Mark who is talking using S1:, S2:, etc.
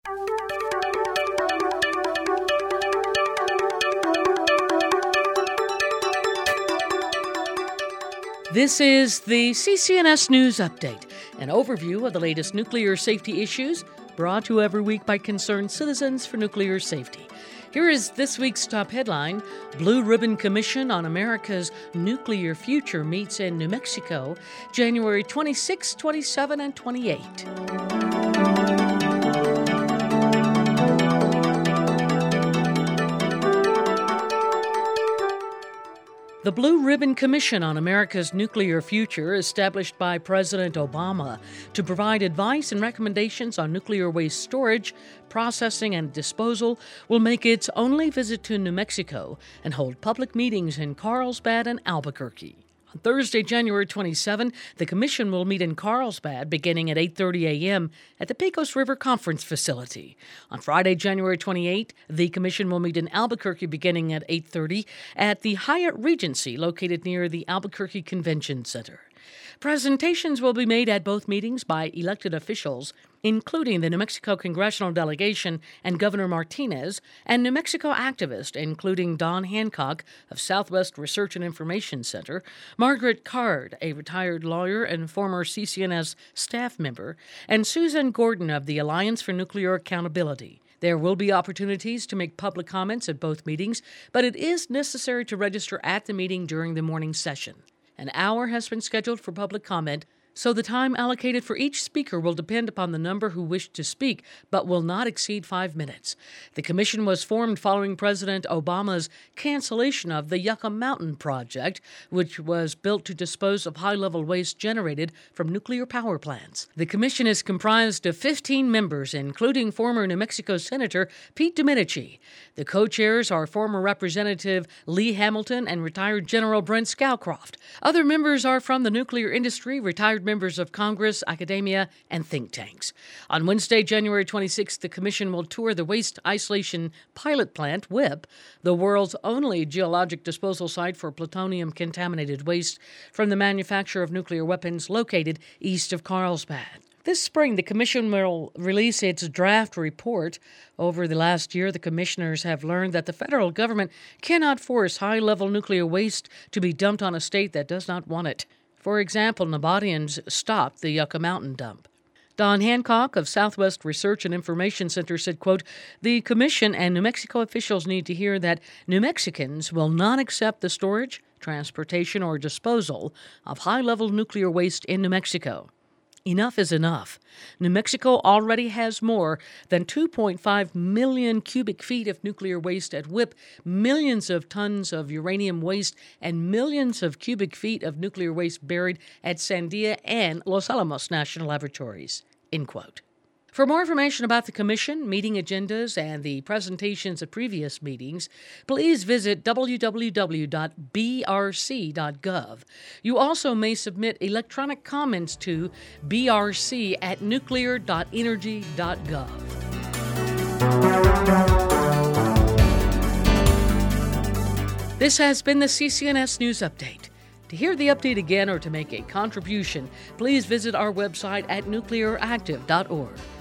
S1: This is the CCNS News Update, an overview of the latest nuclear safety issues brought to you every week by concerned citizens for nuclear safety. Here is this week's top headline. Blue Ribbon Commission on America's Nuclear Future meets in New Mexico, January 26, 27, and 28. The Blue Ribbon Commission on America's Nuclear Future, established by President Obama to provide advice and recommendations on nuclear waste storage, processing, and disposal, will make its only visit to New Mexico and hold public meetings in Carlsbad and Albuquerque. On Thursday, January 27, the Commission will meet in Carlsbad beginning at 8:30 a.m. at the Pecos River Conference Facility. On Friday, January 28, the Commission will meet in Albuquerque beginning at 8:30 at the Hyatt Regency located near the Albuquerque Convention Center. Presentations will be made at both meetings by elected officials, including the New Mexico Congressional Delegation and Governor Martinez, and New Mexico activists, including Don Hancock of Southwest Research and Information Center, Margaret Card, a retired lawyer and former CCNS staff member, and Susan Gordon of the Alliance for Nuclear Accountability. There will be opportunities to make public comments at both meetings, but it is necessary to register at the meeting during the morning session. An hour has been scheduled for public comment, so the time allocated for each speaker will depend upon the number who wish to speak, but will not exceed 5 minutes. The commission was formed following President Obama's cancellation of the Yucca Mountain project, which was built to dispose of high-level waste generated from nuclear power plants. The commission is comprised of 15 members, including former New Mexico Senator Pete Domenici. The co-chairs are former Representative Lee Hamilton and retired General Brent Scowcroft. Other members are from the nuclear industry, retired members of Congress, academia, and think tanks. On Wednesday, January 26th, the Commission will tour the Waste Isolation Pilot Plant, WIPP, the world's only geologic disposal site for plutonium-contaminated waste from the manufacture of nuclear weapons located east of Carlsbad. This spring, the Commission will release its draft report. Over the last year, the commissioners have learned that the federal government cannot force high-level nuclear waste to be dumped on a state that does not want it. For example, Nevadians stopped the Yucca Mountain dump. Don Hancock of Southwest Research and Information Center said, quote, "The Commission and New Mexico officials need to hear that New Mexicans will not accept the storage, transportation, or disposal of high-level nuclear waste in New Mexico. Enough is enough. New Mexico already has more than 2.5 million cubic feet of nuclear waste at WIPP, millions of tons of uranium waste, and millions of cubic feet of nuclear waste buried at Sandia and Los Alamos National Laboratories." End quote. For more information about the Commission, meeting agendas, and the presentations at previous meetings, please visit www.brc.gov. You also may submit electronic comments to brc@nuclear.energy.gov. This has been the CCNS News Update. To hear the update again or to make a contribution, please visit our website at nuclearactive.org.